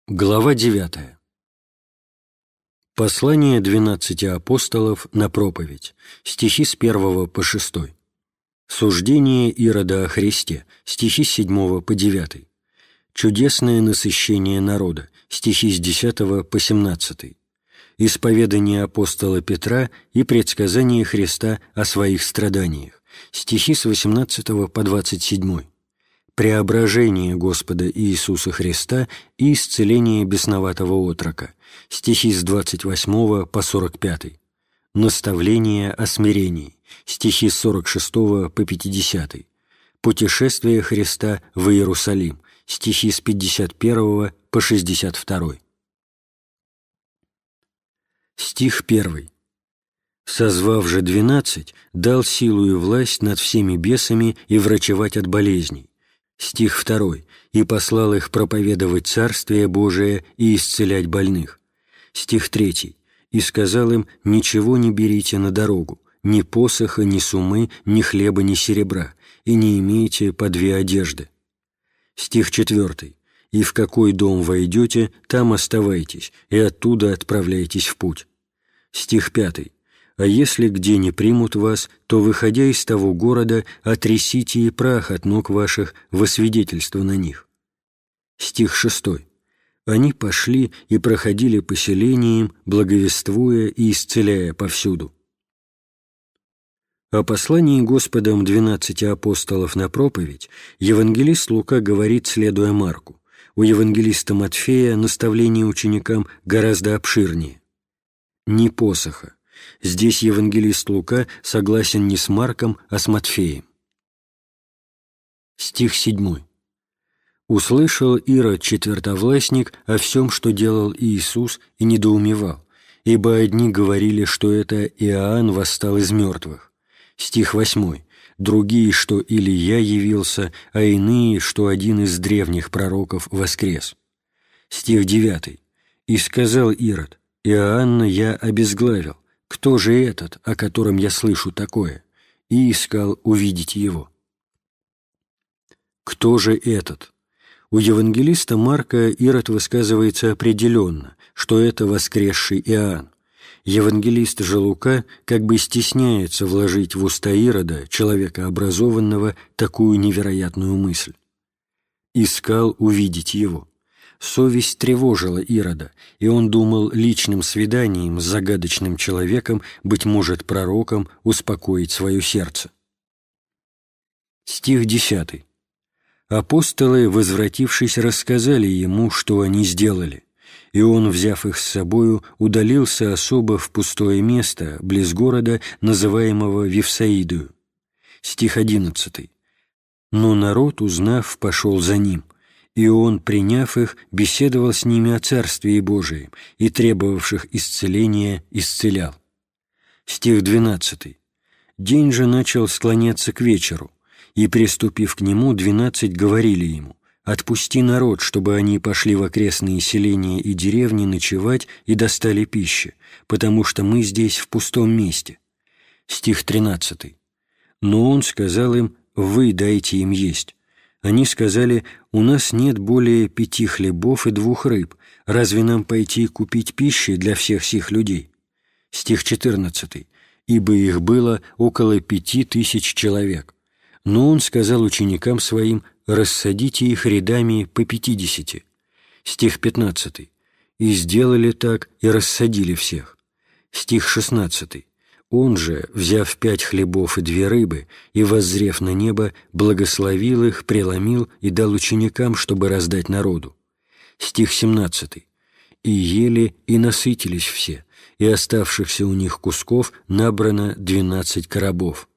Глава 9. Послание 12 апостолов на проповедь. Стихи с 1 по 6. Суждение Ирода о Христе. Стихи с 7 по 9. Чудесное насыщение народа. Стихи с 10 по 17. Исповедание апостола Петра и предсказание Христа о своих страданиях. Стихи с 18 по 27. Преображение Господа Иисуса Христа и исцеление бесноватого отрока. Стихи с 28 по 45. Наставление о смирении. Стихи с 46 по 50. Путешествие Христа в Иерусалим. Стихи с 51 по 62. Стих 1. «Созвав же 12, дал силу и власть над всеми бесами и врачевать от болезней». Стих 2. «И послал их проповедовать Царствие Божие и исцелять больных». Стих 3. «И сказал им, ничего не берите на дорогу, ни посоха, ни сумы, ни хлеба, ни серебра, и не имейте по 2 одежды». Стих 4. «И в какой дом войдете, там оставайтесь, и оттуда отправляйтесь в путь». Стих 5. «А если где не примут вас, то, выходя из того города, отрясите и прах от ног ваших во свидетельство на них». Стих 6. «Они пошли и проходили поселением, благовествуя и исцеляя повсюду». О послании Господом 12 апостолов на проповедь евангелист Лука говорит, следуя Марку. У евангелиста Матфея наставление ученикам гораздо обширнее. «Ни посоха». Здесь евангелист Лука согласен не с Марком, а с Матфеем. Стих 7. «Услышал Ирод четвертовластник о всем, что делал Иисус, и недоумевал, ибо одни говорили, что это Иоанн восстал из мертвых». Стих 8. «Другие, что Илия явился, а иные, что один из древних пророков воскрес». Стих 9. «И сказал Ирод, Иоанна я обезглавил. Кто же этот, о котором я слышу такое?» И искал увидеть его. Кто же этот? У евангелиста Марка Ирод высказывается определенно, что это воскресший Иоанн. Евангелист же Лука как бы стесняется вложить в уста Ирода, человека образованного, такую невероятную мысль. «Искал увидеть его». Совесть тревожила Ирода, и он думал личным свиданием с загадочным человеком, быть может, пророком, успокоить свое сердце. Стих 10. «Апостолы, возвратившись, рассказали ему, что они сделали, и он, взяв их с собою, удалился особо в пустое место, близ города, называемого Вифсаидою». Стих 11. «Но народ, узнав, пошел за ним». И он, приняв их, беседовал с ними о Царствии Божием и требовавших исцеления исцелял». Стих 12. «День же начал склоняться к вечеру, и, приступив к нему, 12 говорили ему, отпусти народ, чтобы они пошли в окрестные селения и деревни ночевать и достали пищи, потому что мы здесь в пустом месте». Стих 13. «Но он сказал им, вы дайте им есть». Они сказали, у нас нет более 5 хлебов и 2 рыб, разве нам пойти купить пищи для всех сих людей? Стих 14. Ибо их было около 5000 человек. Но он сказал ученикам своим, рассадите их рядами по 50. Стих 15. И сделали так, и рассадили всех. Стих 16. Он же, взяв 5 хлебов и 2 рыбы, и, воззрев на небо, благословил их, преломил и дал ученикам, чтобы раздать народу. Стих 17. И ели, и насытились все, и оставшихся у них кусков набрано 12 коробов.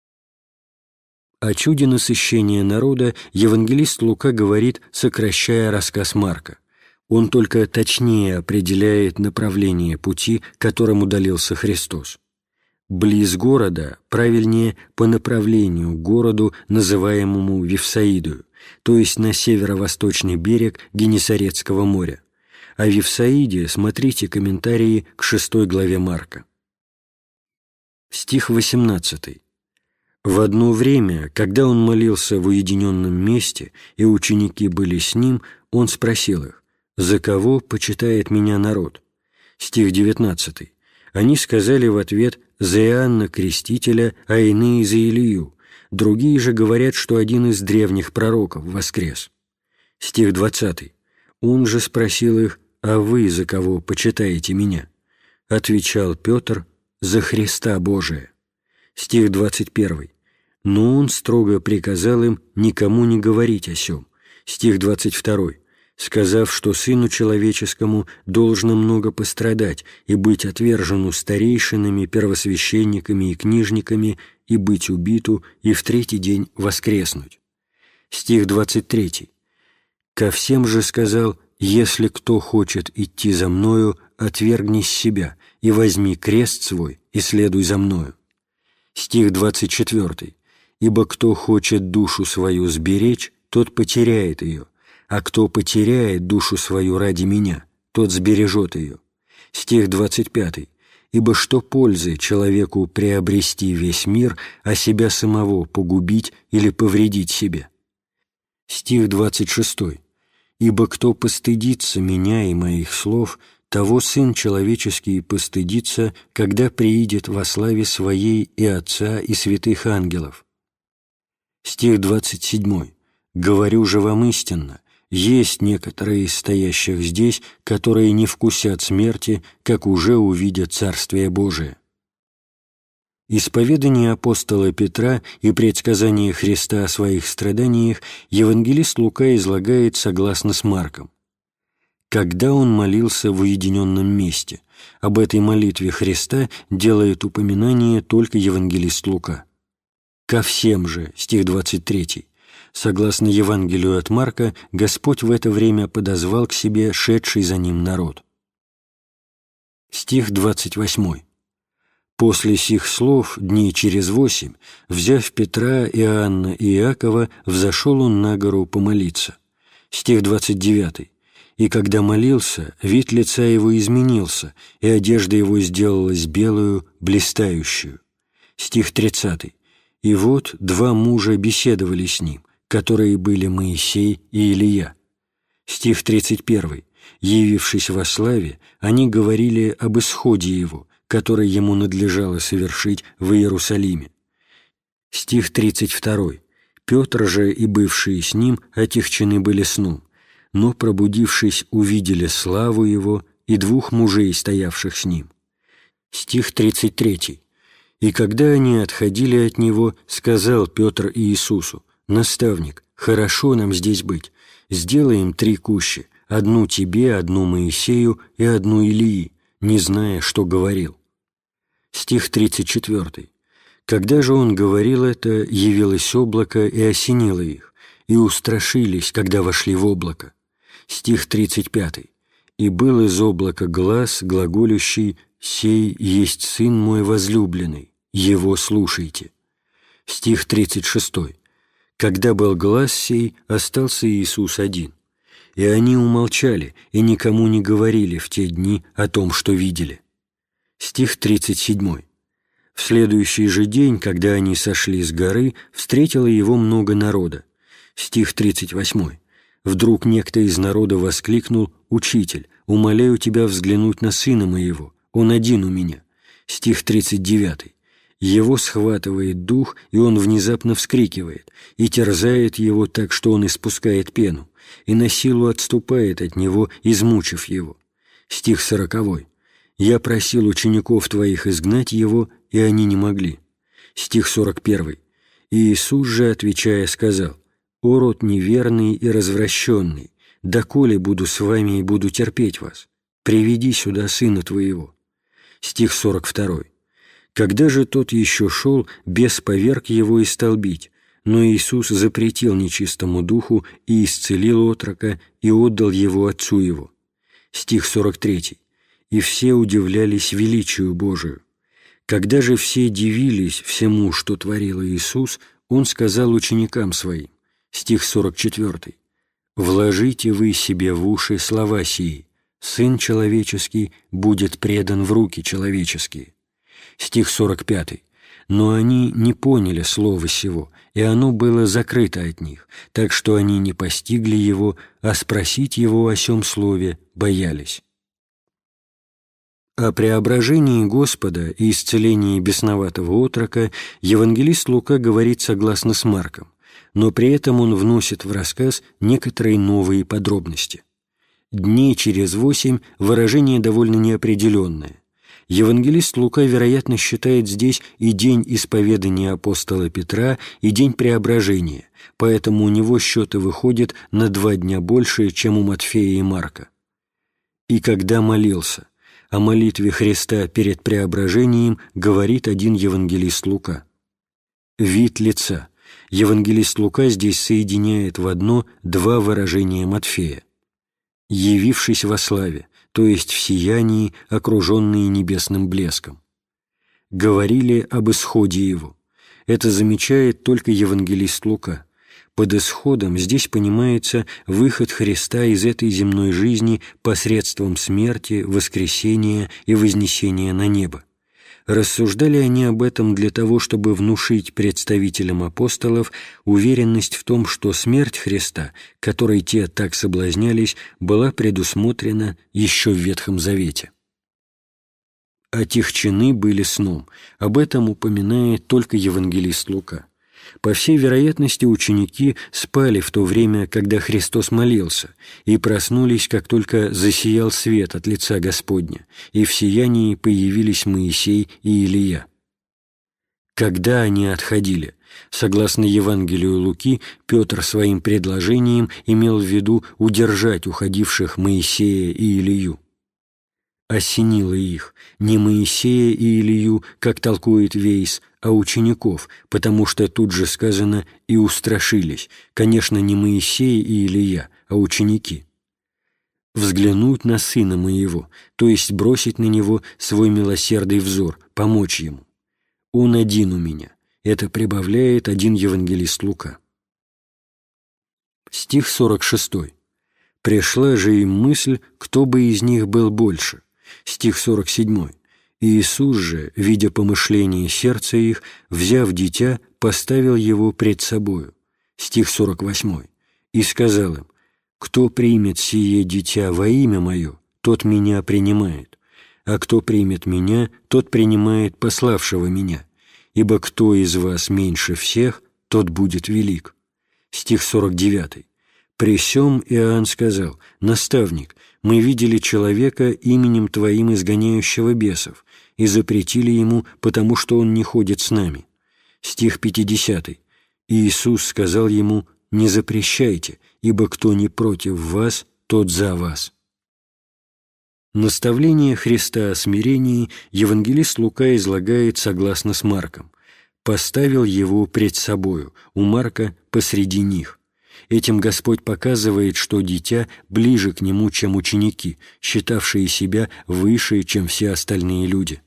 О чуде насыщения народа евангелист Лука говорит, сокращая рассказ Марка. Он только точнее определяет направление пути, которым удалился Христос. Близ города, правильнее, по направлению к городу, называемому Вифсаидою, то есть на северо-восточный берег Генесарецкого моря. О Вифсаиде смотрите комментарии к 6 главе Марка. Стих 18. «В одно время, когда он молился в уединенном месте, и ученики были с ним, он спросил их, «За кого почитает меня народ?» Стих 19. Они сказали в ответ: «За Иоанна Крестителя, а иные за Илию. Другие же говорят, что один из древних пророков воскрес». Стих 20. Он же спросил их: «А вы за кого почитаете меня?» Отвечал Петр: «За Христа Божия». Стих 21. Но он строго приказал им никому не говорить о сем. Стих 22. Сказав, что Сыну Человеческому должно много пострадать и быть отвержену старейшинами, первосвященниками и книжниками, и быть убиту, и в третий день воскреснуть. Стих 23. Ко всем же сказал: «Если кто хочет идти за Мною, отвергнись себя, и возьми крест свой, и следуй за Мною». Стих 24. «Ибо кто хочет душу свою сберечь, тот потеряет ее, а кто потеряет душу свою ради Меня, тот сбережет ее». Стих 25. «Ибо что пользы человеку приобрести весь мир, а себя самого погубить или повредить себе?» Стих 26. «Ибо кто постыдится Меня и Моих слов, того Сын Человеческий постыдится, когда приидет во славе Своей и Отца и святых ангелов». Стих 27. «Говорю же вам истинно, есть некоторые из стоящих здесь, которые не вкусят смерти, как уже увидят Царствие Божие». Исповедание апостола Петра и предсказание Христа о своих страданиях евангелист Лука излагает согласно с Марком. Когда он молился в уединенном месте, об этой молитве Христа делает упоминание только евангелист Лука. «Ко всем же», стих 23, согласно Евангелию от Марка, Господь в это время подозвал к себе шедший за Ним народ. Стих 28. «После сих слов, дней через 8, взяв Петра, Иоанна и Иакова, взошел он на гору помолиться». Стих 29. «И когда молился, вид лица его изменился, и одежда его сделалась белую, блистающую». Стих 30. «И вот два мужа беседовали с ним, которые были Моисей и Илия». Стих 31. «Явившись во славе, они говорили об исходе его, который ему надлежало совершить в Иерусалиме». Стих 32. «Петр же и бывшие с ним отягчены были сном, но, пробудившись, увидели славу его и двух мужей, стоявших с ним». Стих 33. «И когда они отходили от него, сказал Петр Иисусу: Наставник, хорошо нам здесь быть, сделаем 3 кущи, одну тебе, одну Моисею и одну Илии, не зная, что говорил». Стих 34. «Когда же он говорил это, явилось облако и осенило их, и устрашились, когда вошли в облако». Стих 35. «И был из облака глас, глаголющий: сей есть Сын мой возлюбленный, его слушайте». Стих 36. «Когда был глас сей, остался Иисус один. И они умолчали и никому не говорили в те дни о том, что видели». Стих 37. «В следующий же день, когда они сошли с горы, встретило его много народа». Стих 38. «Вдруг некто из народа воскликнул: Учитель, умоляю тебя взглянуть на сына моего, он один у меня». Стих 39. «Его схватывает дух, и он внезапно вскрикивает, и терзает его так, что он испускает пену, и на силу отступает от него, измучив его». Стих 40. «Я просил учеников твоих изгнать его, и они не могли». Стих 41. «И Иисус же, отвечая, сказал: О род неверный и развращенный, доколе буду с вами и буду терпеть вас? Приведи сюда сына твоего». Стих 42. «Когда же тот еще шел, бес поверг его и стал бить, но Иисус запретил нечистому духу и исцелил отрока и отдал его отцу его». Стих 43. «И все удивлялись величию Божию. Когда же все дивились всему, что творил Иисус, Он сказал ученикам Своим». Стих 44. «Вложите вы себе в уши слова сии: Сын Человеческий будет предан в руки человеческие». Стих 45. Но они не поняли слова сего, и оно было закрыто от них, так что они не постигли его, а спросить его о сем слове боялись. О преображении Господа и исцелении бесноватого отрока евангелист Лука говорит согласно с Марком, но при этом он вносит в рассказ некоторые новые подробности. «Дней через 8» – выражение довольно неопределенное. Евангелист Лука, вероятно, считает здесь и день исповедания апостола Петра, и день преображения, поэтому у него счеты выходят на 2 дня больше, чем у Матфея и Марка. «И когда молился», о молитве Христа перед преображением говорит один евангелист Лука. «Вид лица». Евангелист Лука здесь соединяет в одно 2 выражения Матфея. «Явившись во славе», то есть в сиянии, окруженные небесным блеском. Говорили об исходе его. Это замечает только евангелист Лука. Под исходом здесь понимается выход Христа из этой земной жизни посредством смерти, воскресения и вознесения на небо. Рассуждали они об этом для того, чтобы внушить представителям апостолов уверенность в том, что смерть Христа, которой те так соблазнялись, была предусмотрена еще в Ветхом Завете. Отягчены были сном. Об этом упоминает только евангелист Лука. По всей вероятности, ученики спали в то время, когда Христос молился, и проснулись, как только засиял свет от лица Господня, и в сиянии появились Моисей и Илия. Когда они отходили? Согласно Евангелию Луки, Петр своим предложением имел в виду удержать уходивших Моисея и Илию. Осенило их, не Моисея и Илию, как толкует Вейс, а учеников, потому что тут же сказано «и устрашились», конечно, не Моисей и Илия, а ученики. Взглянуть на Сына Моего, то есть бросить на Него свой милосердный взор, помочь Ему. Он один у меня. Это прибавляет один евангелист Лука. Стих 46. «Пришла же им мысль, кто бы из них был больше». Стих 47. «Иисус же, видя помышление сердца их, взяв дитя, поставил его пред собою». Стих 48. «И сказал им: кто примет сие дитя во имя Мое, тот Меня принимает, а кто примет Меня, тот принимает пославшего Меня, ибо кто из вас меньше всех, тот будет велик». Стих 49. «При сем Иоанн сказал: наставник, мы видели человека именем Твоим изгоняющего бесов, и запретили ему, потому что он не ходит с нами». Стих 50. «И Иисус сказал ему: не запрещайте, ибо кто не против вас, тот за вас». Наставление Христа о смирении евангелист Лука излагает согласно с Марком. «Поставил его пред собою», у Марка «посреди них». Этим Господь показывает, что дитя ближе к Нему, чем ученики, считавшие себя выше, чем все остальные люди.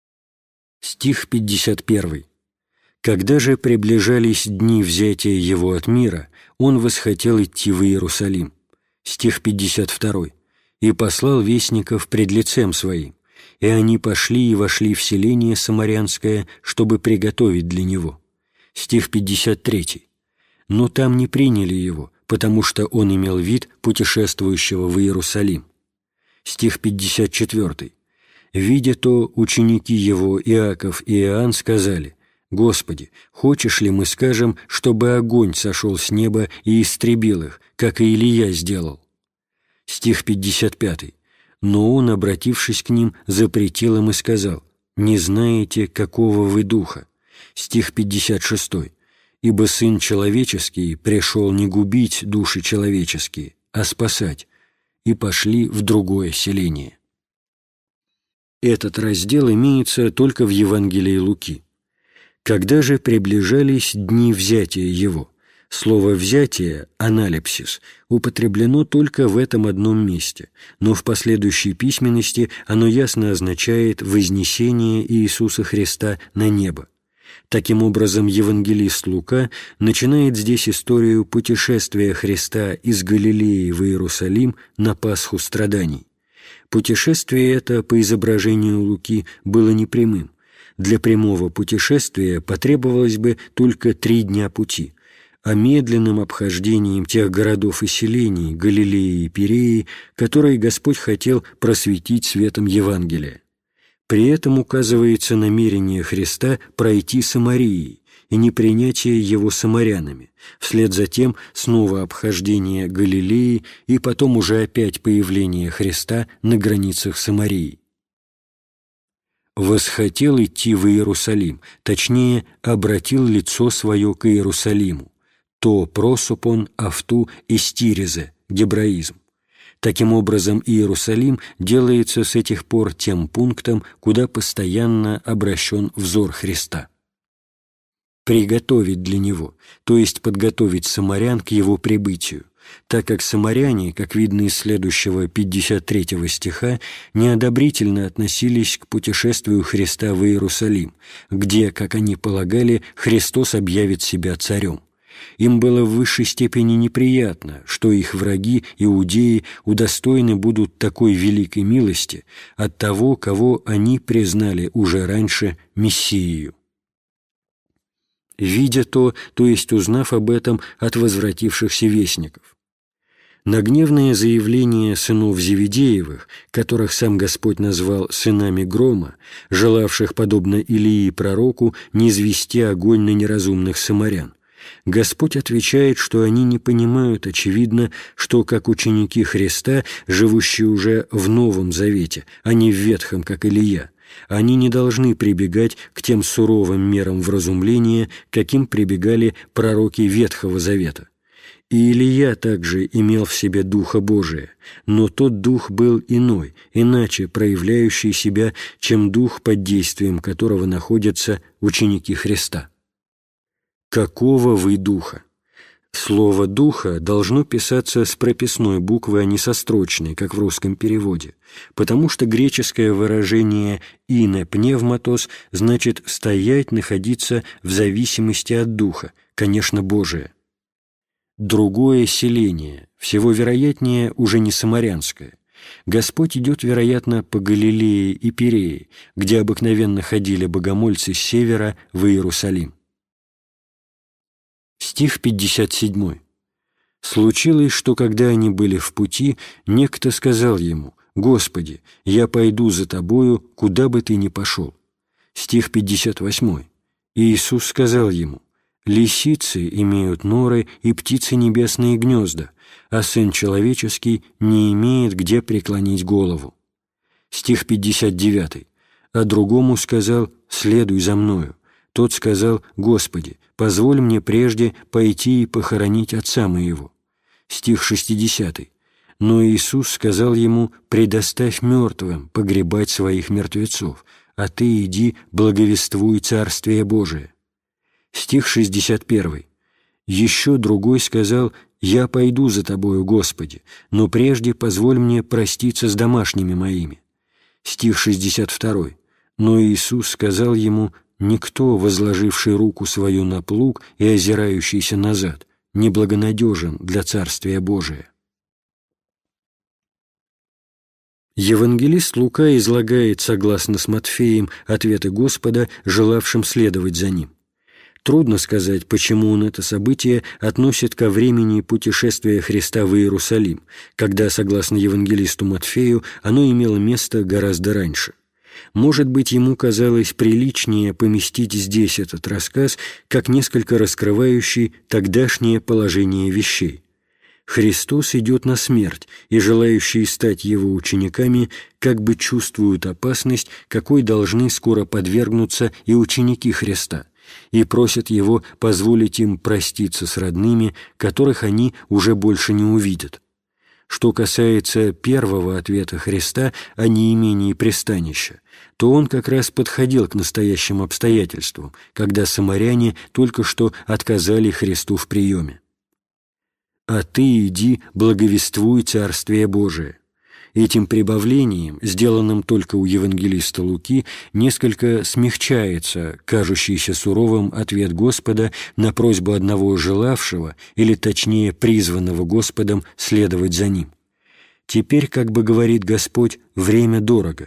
Стих 51. «Когда же приближались дни взятия Его от мира, Он восхотел идти в Иерусалим». Стих 52. «И послал вестников пред лицем Своим, и они пошли и вошли в селение Самарянское, чтобы приготовить для Него». Стих 53. «Но там не приняли Его, потому что Он имел вид путешествующего в Иерусалим». Стих 54. «Видя то, ученики Его, Иаков и Иоанн, сказали: Господи, хочешь ли мы скажем, чтобы огонь сошел с неба и истребил их, как и Илия сделал?» Стих 55. «Но Он, обратившись к ним, запретил им и сказал: не знаете, какого вы духа». Стих 56. «Ибо Сын Человеческий пришел не губить души человеческие, а спасать». И пошли в другое селение. Этот раздел имеется только в Евангелии Луки. Когда же приближались дни взятия Его, слово «взятие» — аналипсис употреблено только в этом одном месте, но в последующей письменности оно ясно означает вознесение Иисуса Христа на небо. Таким образом, евангелист Лука начинает здесь историю путешествия Христа из Галилеи в Иерусалим на Пасху страданий. Путешествие это, по изображению Луки, было непрямым. Для прямого путешествия потребовалось бы только 3 дня пути, а медленным обхождением тех городов и селений Галилеи и Пиреи, которые Господь хотел просветить светом Евангелия. При этом указывается намерение Христа пройти Самарией и непринятие Его самарянами, вслед за тем снова обхождение Галилеи и потом уже опять появление Христа на границах Самарии. «Восхотел идти в Иерусалим», точнее, обратил лицо свое к Иерусалиму, то просупон авту истиризе, гебраизм. Таким образом, Иерусалим делается с этих пор тем пунктом, куда постоянно обращен взор Христа. Приготовить для Него, то есть подготовить самарян к Его прибытию, так как самаряне, как видно из следующего 53 стиха, неодобрительно относились к путешествию Христа в Иерусалим, где, как они полагали, Христос объявит себя царем. Им было в высшей степени неприятно, что их враги, иудеи, удостоены будут такой великой милости от того, кого они признали уже раньше Мессией. Видя то есть узнав об этом от возвратившихся вестников. На гневное заявление сынов Зеведеевых, которых сам Господь назвал сынами грома, желавших, подобно Илии пророку, низвести огонь на неразумных самарян, Господь отвечает, что они не понимают, очевидно, что как ученики Христа, живущие уже в Новом Завете, а не в Ветхом, как Илия, они не должны прибегать к тем суровым мерам вразумления, каким прибегали пророки Ветхого Завета. И Илия также имел в себе Духа Божия, но тот Дух был иной, иначе проявляющий себя, чем Дух, под действием которого находятся ученики Христа. «Какого вы духа?» Слово «духа» должно писаться с прописной буквы, а не со строчной, как в русском переводе, потому что греческое выражение «ине пневматос» значит «стоять, находиться в зависимости от духа», конечно, Божие. Другое селение, всего вероятнее уже не самарянское. Господь идет, вероятно, по Галилее и Пирее, где обыкновенно ходили богомольцы с севера в Иерусалим. Стих 57. «Случилось, что, когда они были в пути, некто сказал ему: „Господи, я пойду за Тобою, куда бы Ты ни пошел“». Стих 58. «И Иисус сказал ему: „Лисицы имеют норы и птицы небесные гнезда, а Сын Человеческий не имеет где преклонить голову“». Стих 59. «А другому сказал: „Следуй за мною“». Тот сказал: „Господи, позволь мне прежде пойти и похоронить отца моего“». Стих 60. «Но Иисус сказал ему: „Предоставь мертвым погребать своих мертвецов, а ты иди, благовествуй Царствие Божие“». Стих 61. «Еще другой сказал: „Я пойду за Тобою, Господи, но прежде позволь мне проститься с домашними моими“». Стих 62. «Но Иисус сказал ему: „Никто, возложивший руку свою на плуг и озирающийся назад, неблагонадежен для Царствия Божия“». Евангелист Лука излагает, согласно с Матфеем, ответы Господа, желавшим следовать за Ним. Трудно сказать, почему он это событие относит ко времени путешествия Христа в Иерусалим, когда, согласно евангелисту Матфею, оно имело место гораздо раньше. Может быть, ему казалось приличнее поместить здесь этот рассказ, как несколько раскрывающий тогдашнее положение вещей. Христос идет на смерть, и желающие стать Его учениками как бы чувствуют опасность, какой должны скоро подвергнуться и ученики Христа, и просят Его позволить им проститься с родными, которых они уже больше не увидят. Что касается первого ответа Христа о неимении пристанища, то он как раз подходил к настоящим обстоятельствам, когда самаряне только что отказали Христу в приеме. «А ты иди, благовествуй Царствие Божие». Этим прибавлением, сделанным только у евангелиста Луки, несколько смягчается кажущийся суровым ответ Господа на просьбу одного желавшего, или точнее призванного Господом, следовать за Ним. Теперь, как бы говорит Господь, время дорого,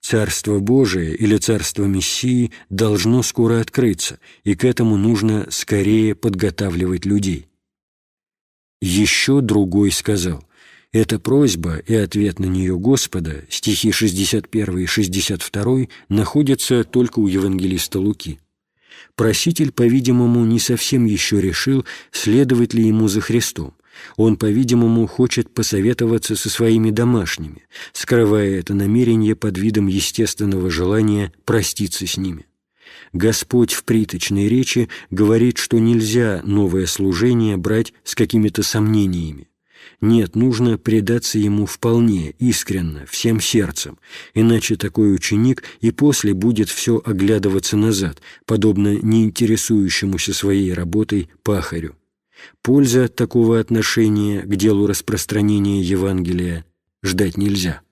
Царство Божие или Царство Мессии должно скоро открыться, и к этому нужно скорее подготавливать людей. Еще другой сказал: эта просьба и ответ на нее Господа, стихи 61 и 62, находятся только у евангелиста Луки. Проситель, по-видимому, не совсем еще решил, следовать ли ему за Христом. Он, по-видимому, хочет посоветоваться со своими домашними, скрывая это намерение под видом естественного желания проститься с ними. Господь в приточной речи говорит, что нельзя новое служение брать с какими-то сомнениями. Нет, нужно предаться ему вполне, искренно, всем сердцем, иначе такой ученик и после будет все оглядываться назад, подобно неинтересующемуся своей работой пахарю. Пользы от такого отношения к делу распространения Евангелия ждать нельзя.